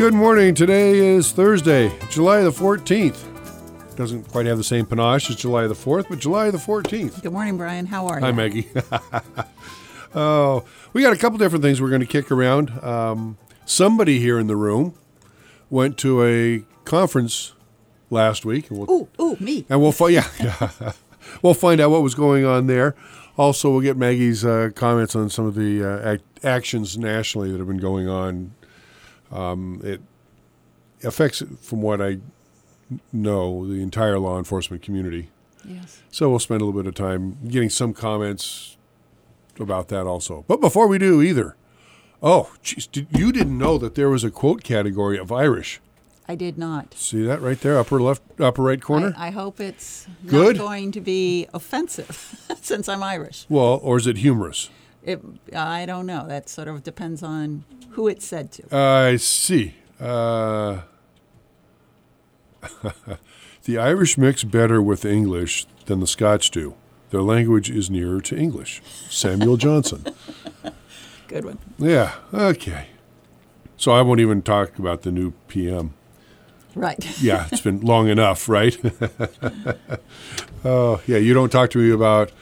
Good morning. Today is Thursday, July the 14th. Doesn't quite have the same panache as July the 4th, but July the 14th. Good morning, Brian. How are you? Hi, Maggie. Oh, we got a couple different things we're going to kick around. Somebody here in the room went to a conference last week. And Me. And we'll we'll find out what was going on there. Also, we'll get Maggie's comments on some of the actions nationally that have been going on. It affects, from what I know, the entire law enforcement community. Yes. So we'll spend a little bit of time getting some comments about that also. But before we do either, you didn't know that there was a quote category of Irish. I did not. See that right there, upper right corner? I hope it's Good? not going to be offensive since I'm Irish. Well, or is it humorous? I don't know. That sort of depends on who it's said to. I see. The Irish mix better with English than the Scots do. Their language is nearer to English. Samuel Johnson. Good one. Yeah, okay. So I won't even talk about the new PM. Right. Yeah, it's been long enough, right? Oh, yeah, you don't talk to me about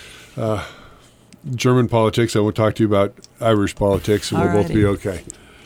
German politics. I won't talk to you about Irish politics, and we'll both be okay.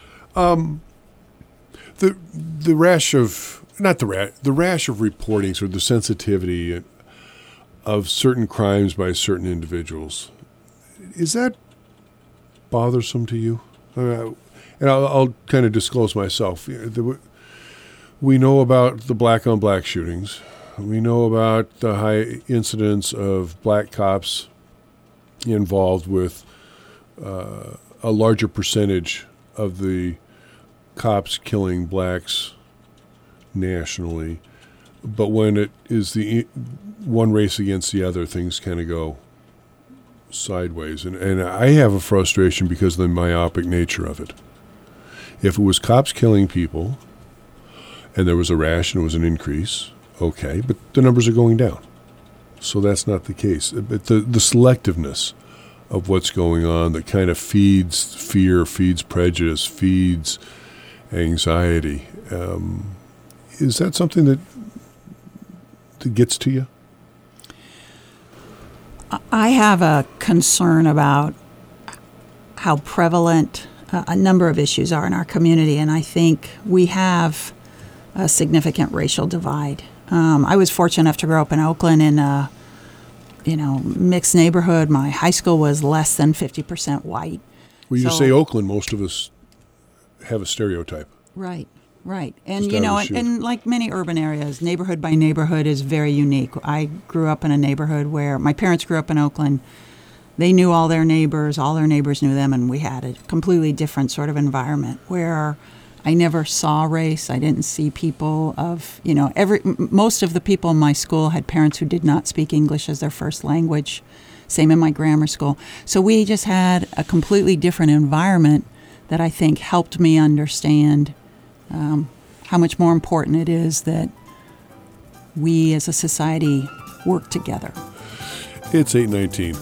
The rash of reporting, sort of the sensitivity of certain crimes by certain individuals, is that bothersome to you? And I'll kind of disclose myself. We know about the black-on-black shootings. We know about the high incidence of black cops involved with a larger percentage of the cops killing blacks nationally. But when it is the one race against the other, things kind of go sideways. And I have a frustration because of the myopic nature of it. If it was cops killing people and there was a rash and it was an increase, okay, but the numbers are going down. So that's not the case. But the selectiveness of what's going on that kind of feeds fear, feeds prejudice, feeds anxiety. Is that something that gets to you? I have a concern about how prevalent a number of issues are in our community, and I think we have a significant racial divide. I was fortunate enough to grow up in Oakland in a mixed neighborhood. My high school was less than 50% white. Well, you say Oakland, most of us have a stereotype. Right. And, and like many urban areas, neighborhood by neighborhood is very unique. I grew up in a neighborhood where my parents grew up in Oakland. They knew all their neighbors knew them, and we had a completely different sort of environment where I never saw race. I didn't see people of, most of the people in my school had parents who did not speak English as their first language. Same in my grammar school. So we just had a completely different environment that I think helped me understand how much more important it is that we as a society work together. It's 8:19.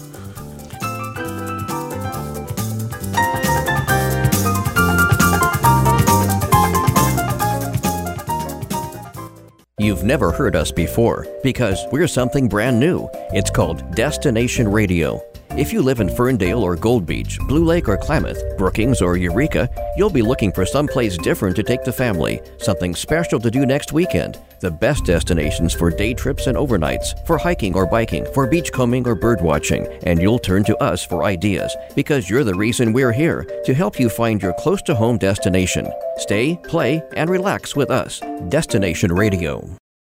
You've never heard us before because we're something brand new. It's called Destination Radio. If you live in Ferndale or Gold Beach, Blue Lake or Klamath, Brookings or Eureka, you'll be looking for someplace different to take the family, something special to do next weekend. The best destinations for day trips and overnights, for hiking or biking, for beachcombing or bird watching, and you'll turn to us for ideas because you're the reason we're here, to help you find your close-to-home destination. Stay, play, and relax with us. Destination Radio.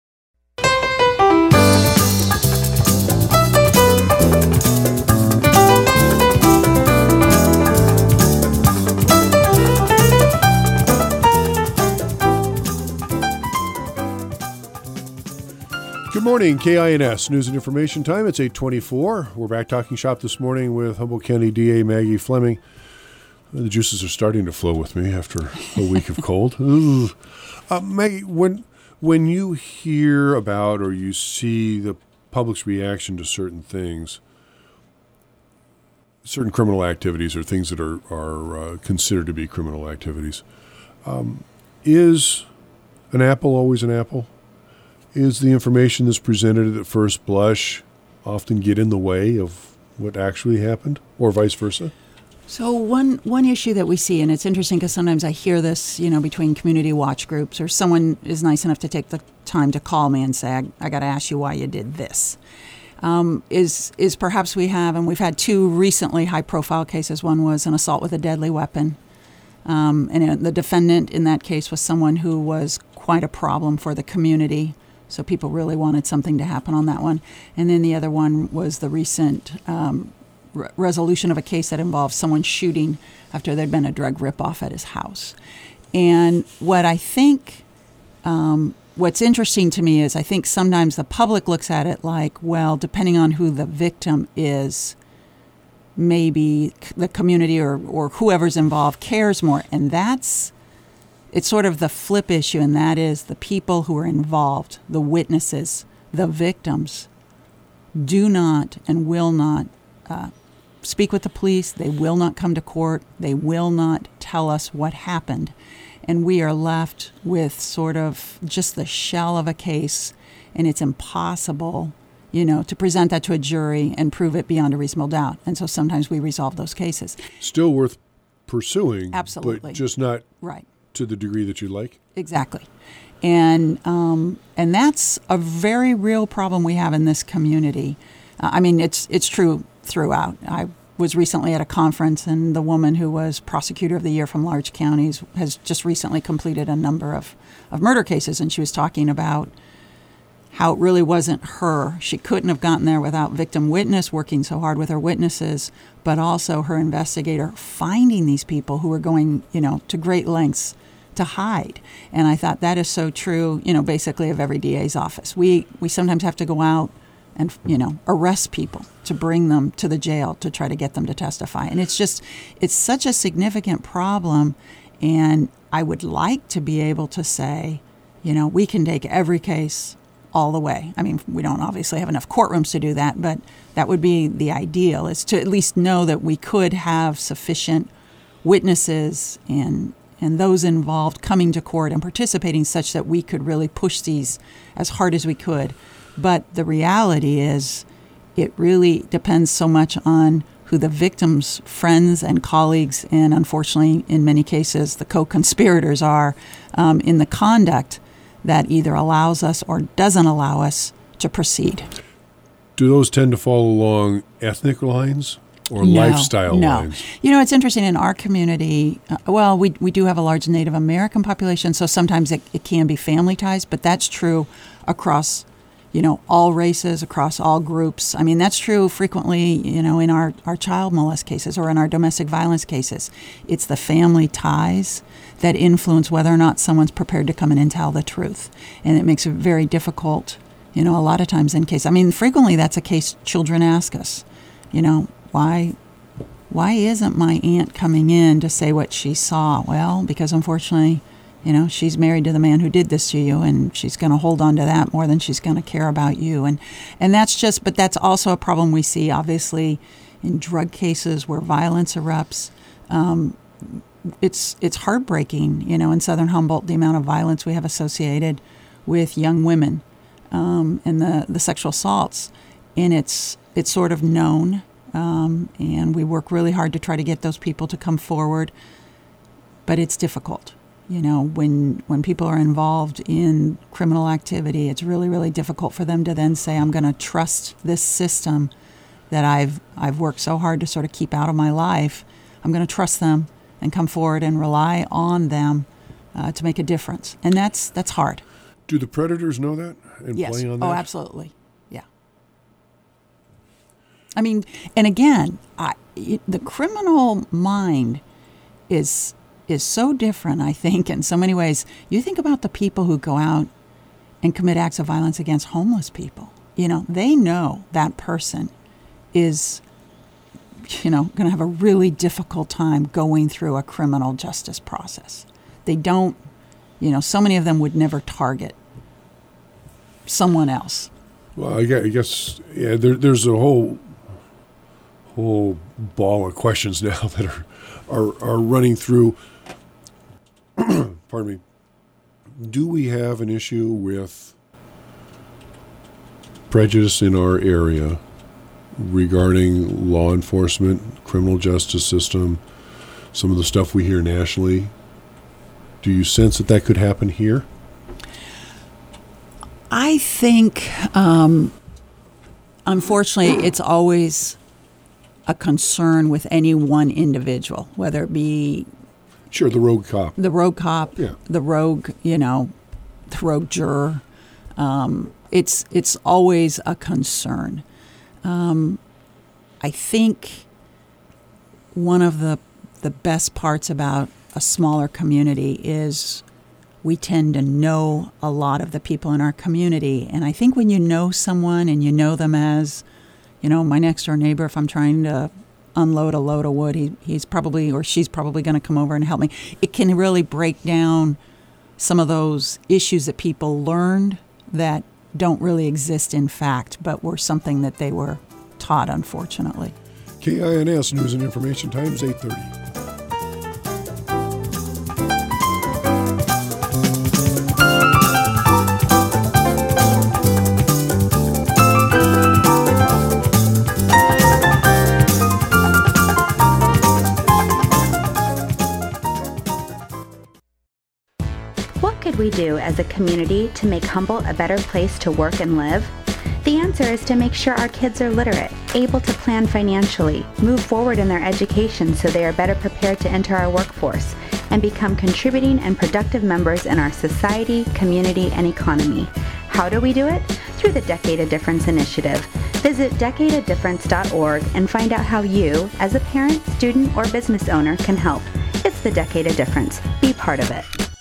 Good morning, KINS News and Information Time. It's 8:24. We're back talking shop this morning with Humboldt County DA Maggie Fleming. The juices are starting to flow with me after a week of cold. Maggie, when you hear about or you see the public's reaction to certain things, certain criminal activities or things that are considered to be criminal activities, Is an apple always an apple? Is the information that's presented at first blush often get in the way of what actually happened, or vice versa? So one issue that we see, and it's interesting because sometimes I hear this, between community watch groups, or someone is nice enough to take the time to call me and say, I got to ask you why you did this. Is perhaps we have, and we've had two recently high-profile cases. One was an assault with a deadly weapon, and the defendant in that case was someone who was quite a problem for the community. So people really wanted something to happen on that one. And then the other one was the recent resolution of a case that involved someone shooting after there'd been a drug ripoff at his house. And what I think, what's interesting to me is I think sometimes the public looks at it like, well, depending on who the victim is, maybe the community or whoever's involved cares more. And it's sort of the flip issue, and that is the people who are involved, the witnesses, the victims, do not and will not speak with the police. They will not come to court. They will not tell us what happened. And we are left with sort of just the shell of a case, and it's impossible, to present that to a jury and prove it beyond a reasonable doubt. And so sometimes we resolve those cases. Still worth pursuing. Absolutely. But just not right to the degree that you'd like. Exactly. And that's a very real problem we have in this community. It's true throughout. I was recently at a conference, and the woman who was prosecutor of the year from large counties has just recently completed a number of murder cases, and she was talking about how it really wasn't her. She couldn't have gotten there without victim witness working so hard with her witnesses, but also her investigator finding these people who were going, to great lengths to hide. And I thought that is so true, basically of every DA's office. We sometimes have to go out and, arrest people to bring them to the jail to try to get them to testify. And it's such a significant problem. And I would like to be able to say, we can take every case all the way. We don't obviously have enough courtrooms to do that, but that would be the ideal, is to at least know that we could have sufficient witnesses and those involved coming to court and participating such that we could really push these as hard as we could. But the reality is it really depends so much on who the victim's friends and colleagues, and unfortunately in many cases the co-conspirators are, in the conduct that either allows us or doesn't allow us to proceed. Do those tend to fall along ethnic lines or lifestyle lines? It's interesting in our community. We do have a large Native American population, so sometimes it can be family ties, but that's true across, all races, across all groups. That's true frequently, in our child molest cases or in our domestic violence cases. It's the family ties that influence whether or not someone's prepared to come in and tell the truth. And it makes it very difficult, a lot of times in cases. Frequently that's a case children ask us, why isn't my aunt coming in to say what she saw? Well, because unfortunately, she's married to the man who did this to you, and she's going to hold on to that more than she's going to care about you. And but that's also a problem we see, obviously, in drug cases where violence erupts. It's heartbreaking, in Southern Humboldt, the amount of violence we have associated with young women, and the sexual assaults. And it's sort of known, and we work really hard to try to get those people to come forward. But it's difficult. When people are involved in criminal activity, it's really, really difficult for them to then say, I'm going to trust this system that I've worked so hard to sort of keep out of my life. I'm going to trust them and come forward and rely on them to make a difference. And that's hard. Do the predators know that and yes. play on that? Oh, absolutely. Yeah. And again, the criminal mind is so different, I think, in so many ways. You think about the people who go out and commit acts of violence against homeless people. They know that person is going to have a really difficult time going through a criminal justice process. They don't, so many of them would never target someone else. Well, I guess there's a whole ball of questions now that are running through, pardon me, do we have an issue with prejudice in our area regarding law enforcement, criminal justice system, some of the stuff we hear nationally? Do you sense that could happen here? I think, unfortunately, it's always a concern with any one individual, whether it be sure the rogue cop, the rogue, the rogue juror. It's always a concern. I think one of the best parts about a smaller community is we tend to know a lot of the people in our community. And I think when you know someone and you know them as, my next door neighbor, if I'm trying to unload a load of wood, he's probably or she's probably going to come over and help me. It can really break down some of those issues that people learned that don't really exist in fact, but were something that they were taught, unfortunately. KINS News and Information Times, 8:30. What could we do as a community to make Humboldt a better place to work and live? The answer is to make sure our kids are literate, able to plan financially, move forward in their education so they are better prepared to enter our workforce, and become contributing and productive members in our society, community, and economy. How do we do it? Through the Decade of Difference initiative. Visit decadeofdifference.org and find out how you, as a parent, student, or business owner, can help. It's the Decade of Difference. Be part of it.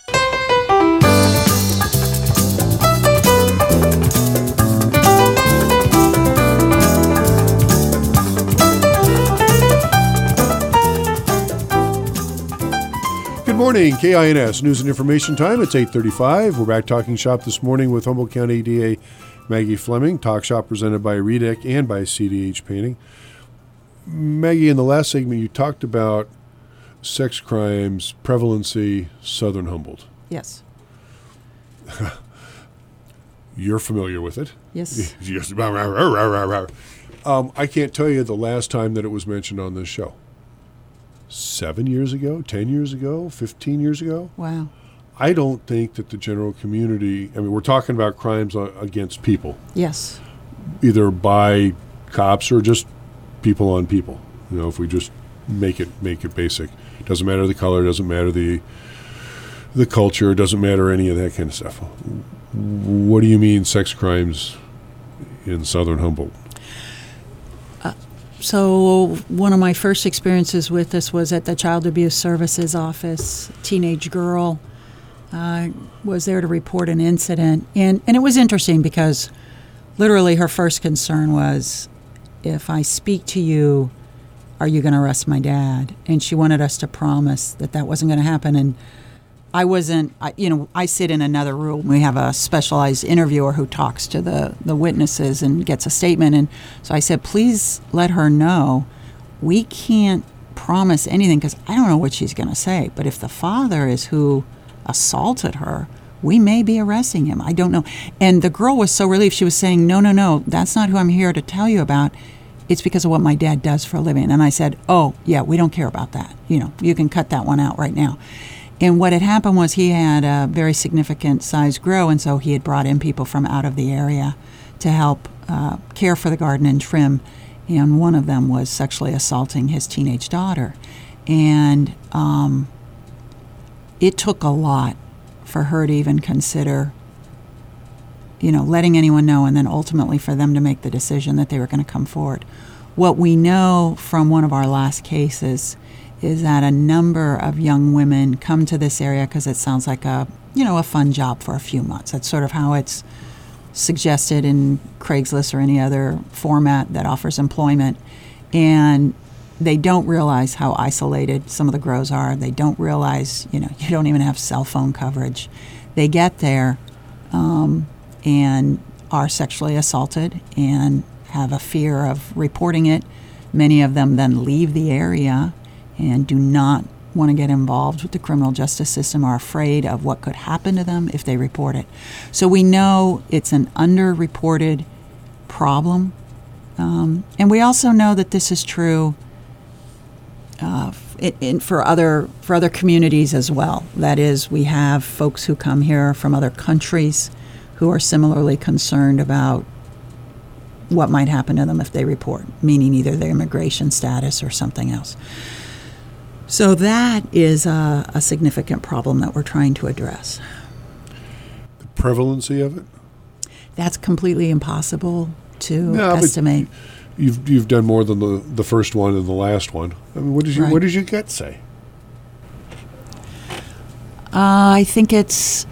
Good morning, KINS News and Information Time. It's 8:35. We're back talking shop this morning with Humboldt County DA Maggie Fleming. Talk shop presented by REDEC and by CDH Painting. Maggie, in the last segment, you talked about sex crimes prevalency, Southern Humboldt. Yes. You're familiar with it. Yes. Yes. I can't tell you the last time that it was mentioned on this show. 7 years ago, 10 years ago, 15 years ago. Wow. I don't think that the general community, we're talking about crimes against people. Yes. Either by cops or just people on people. If we just make it basic. It doesn't matter the color, doesn't matter the culture, it doesn't matter any of that kind of stuff. What do you mean sex crimes in Southern Humboldt? So one of my first experiences with this was at the Child Abuse Services office. A teenage girl was there to report an incident. And it was interesting because literally her first concern was, if I speak to you, are you going to arrest my dad? And she wanted us to promise that wasn't going to happen. And I sit in another room. We have a specialized interviewer who talks to the witnesses and gets a statement. And so I said, please let her know we can't promise anything because I don't know what she's going to say. But if the father is who assaulted her, we may be arresting him. I don't know. And the girl was so relieved. She was saying, no, that's not who I'm here to tell you about. It's because of what my dad does for a living. And I said, oh, yeah, we don't care about that. You can cut that one out right now. And what had happened was he had a very significant size grow, and so he had brought in people from out of the area to help care for the garden and trim. And one of them was sexually assaulting his teenage daughter. And it took a lot for her to even consider, letting anyone know, and then ultimately for them to make the decision that they were going to come forward. What we know from one of our last cases is that a number of young women come to this area because it sounds like a fun job for a few months. That's sort of how it's suggested in Craigslist or any other format that offers employment. And they don't realize how isolated some of the grows are. They don't realize, you don't even have cell phone coverage. They get there and are sexually assaulted and have a fear of reporting it. Many of them then leave the area and do not want to get involved with the criminal justice system are afraid of what could happen to them if they report it. So we know it's an underreported problem. And we also know that this is true for other communities as well. That is, we have folks who come here from other countries who are similarly concerned about what might happen to them if they report, meaning either their immigration status or something else. So that is a significant problem that we're trying to address. The prevalency of it? That's completely impossible to estimate. You've done more than the first one and the last one. I mean, what does your gut say? I think it's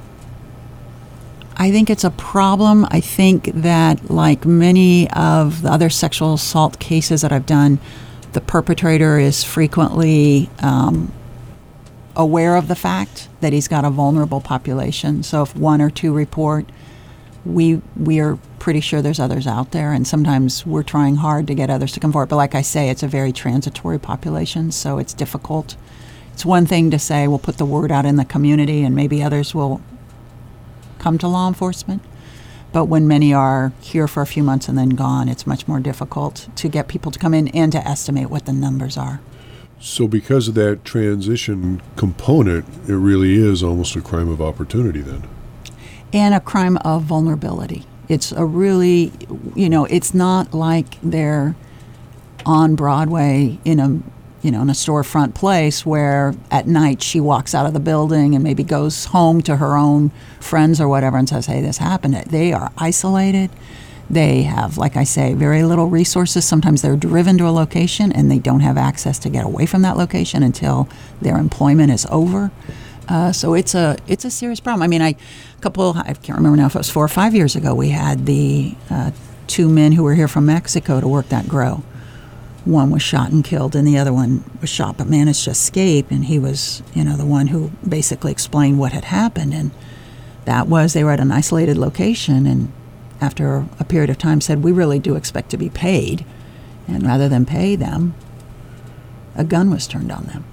a problem. I think that, like many of the other sexual assault cases that I've done, the perpetrator is frequently aware of the fact that he's got a vulnerable population. So if one or two report, we are pretty sure there's others out there, and sometimes we're trying hard to get others to come forward. But like I say, it's a very transitory population, so it's difficult. It's one thing to say we'll put the word out in the community and maybe others will come to law enforcement. But when many are here for a few months and then gone, it's much more difficult to get people to come in and to estimate what the numbers are. So because of that transition component, it really is almost a crime of opportunity then. And a crime of vulnerability. It's a really, it's not like they're on Broadway in a storefront place where at night she walks out of the building and maybe goes home to her own friends or whatever and says, hey, this happened. They are isolated. They have, like I say, very little resources. Sometimes they're driven to a location and they don't have access to get away from that location until their employment is over. So it's a serious problem. I mean, I can't remember now if it was 4 or 5 years ago, we had the 2 men who were here from Mexico to work that grow. One was shot and killed, and the other one was shot but managed to escape, and he was, the one who basically explained what had happened. And that was, they were at an isolated location, and after a period of time said, we really do expect to be paid. And rather than pay them, a gun was turned on them.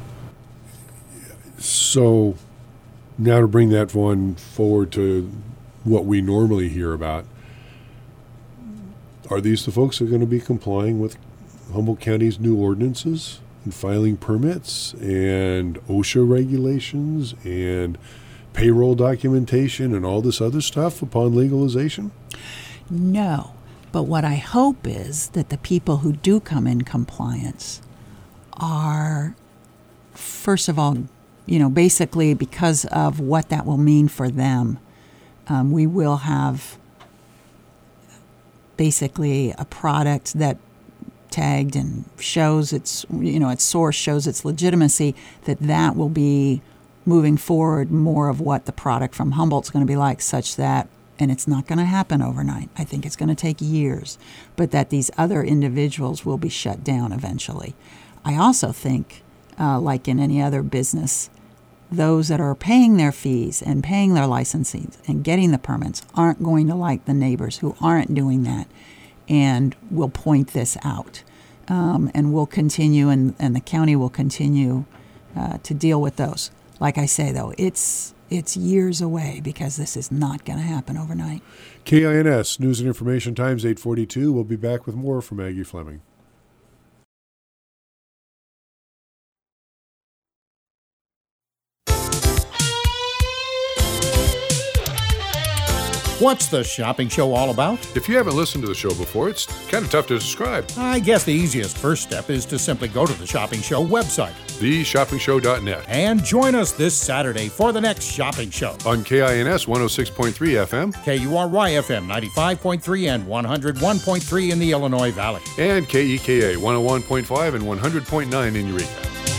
So now to bring that one forward to what we normally hear about, are these the folks that are going to be complying with Humboldt County's new ordinances and filing permits and OSHA regulations and payroll documentation and all this other stuff upon legalization? No, but what I hope is that the people who do come in compliance are, first of all, basically because of what that will mean for them, we will have basically a product that tagged and shows its source, shows its legitimacy, that will be moving forward more of what the product from Humboldt's going to be like, such that, and it's not going to happen overnight. I think it's going to take years, but that these other individuals will be shut down eventually. I also think, like in any other business, those that are paying their fees and paying their licensing and getting the permits aren't going to like the neighbors who aren't doing that, and will point this out. And we'll continue, and the county will continue to deal with those. Like I say, though, it's years away because this is not going to happen overnight. KINS, News and Information Times, 842. We'll be back with more from Maggie Fleming. What's the shopping show all about? If you haven't listened to the show before, it's kind of tough to describe. I guess the easiest first step is to simply go to the Shopping Show website, theshoppingshow.net, and join us this Saturday for the next shopping show. On KINS 106.3 FM, KURY FM 95.3 and 101.3 in the Illinois Valley, and KEKA 101.5 and 100.9 in Eureka.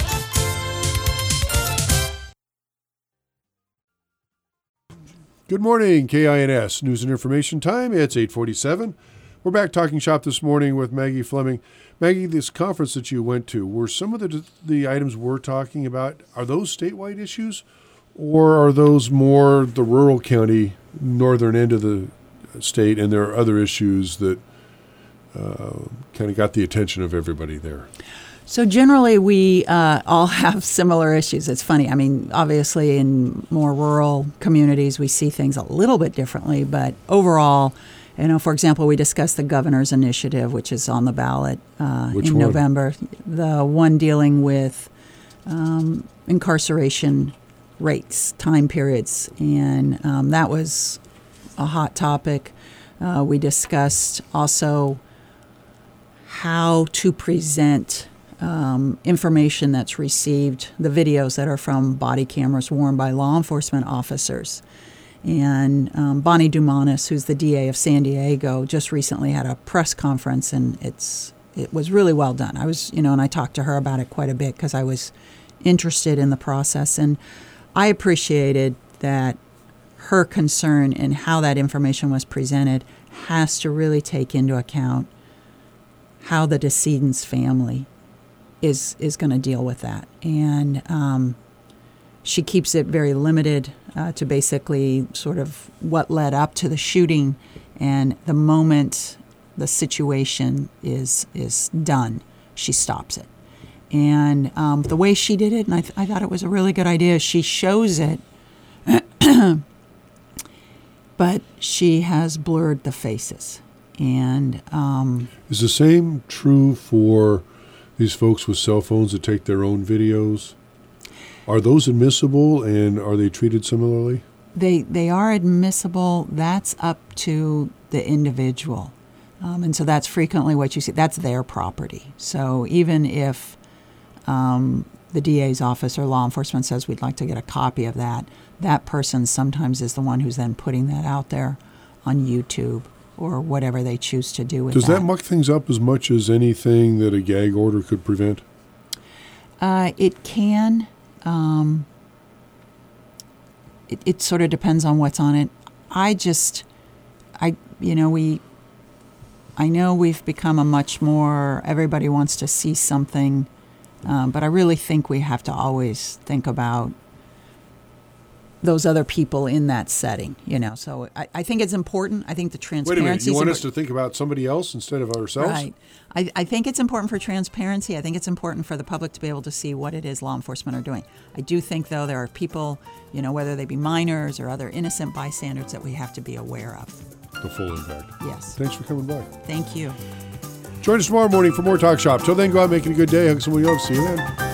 Good morning, KINS News and Information Time. It's 8:47. We're back talking shop this morning with Maggie Fleming. Maggie, this conference that you went to, were some of the items we're talking about, are those statewide issues, or are those more the rural county, northern end of the state, and there are other issues that kind of got the attention of everybody there? So generally, we all have similar issues. It's funny. I mean, obviously, in more rural communities, we see things a little bit differently. But overall, for example, we discussed the governor's initiative, which is on the ballot in November. The one dealing with incarceration rates, time periods, and that was a hot topic. We discussed also how to present information that's received, the videos that are from body cameras worn by law enforcement officers. And Bonnie Dumanis, who's the DA of San Diego, just recently had a press conference, and it was really well done. I was, and I talked to her about it quite a bit because I was interested in the process, and I appreciated that her concern in how that information was presented has to really take into account how the decedent's family is going to deal with that. And she keeps it very limited to basically sort of what led up to the shooting, and the moment the situation is done, she stops it. And the way she did it, and I thought it was a really good idea, she shows it, but she has blurred the faces. And is the same true for these folks with cell phones that take their own videos? Are those admissible, and are they treated similarly? They are admissible. That's up to the individual. And so that's frequently what you see. That's their property. So even if the DA's office or law enforcement says we'd like to get a copy of that, that person sometimes is the one who's then putting that out there on YouTube or whatever they choose to do with that. Does that muck things up as much as anything that a gag order could prevent? It can. It sort of depends on what's on it. I know we've become a much more, everybody wants to see something, but I really think we have to always think about those other people in that setting, So I think it's important. I think the transparency. Wait a minute, you want us to think about somebody else instead of ourselves? Right. I think it's important for transparency. I think it's important for the public to be able to see what it is law enforcement are doing. I do think, though, there are people, whether they be minors or other innocent bystanders, that we have to be aware of. The full impact. Yes. Thanks for coming by. Thank you. Join us tomorrow morning for more Talk Shop. Till then, go out and make it a good day. Hug someone you love. See you then.